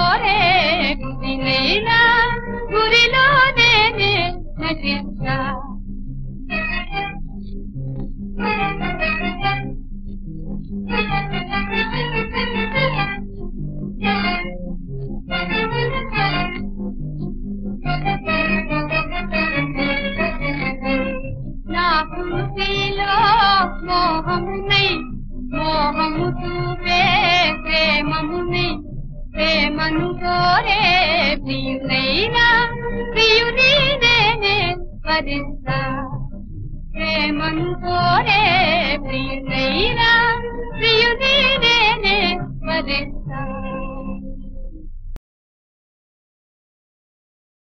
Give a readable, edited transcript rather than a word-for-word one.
కోరే గురినైనా గురిలో నేనే నటిస్తా నా హృదయలో మోహమునై మోహము చూపే ప్రేమమునై ప్రేమను కోరే ప్రియునైనా ప్రియుని నేనే వరిస్తా ప్రేమను కోరే ప్రియునైనా ప్రియుని నేనే వరిస్తా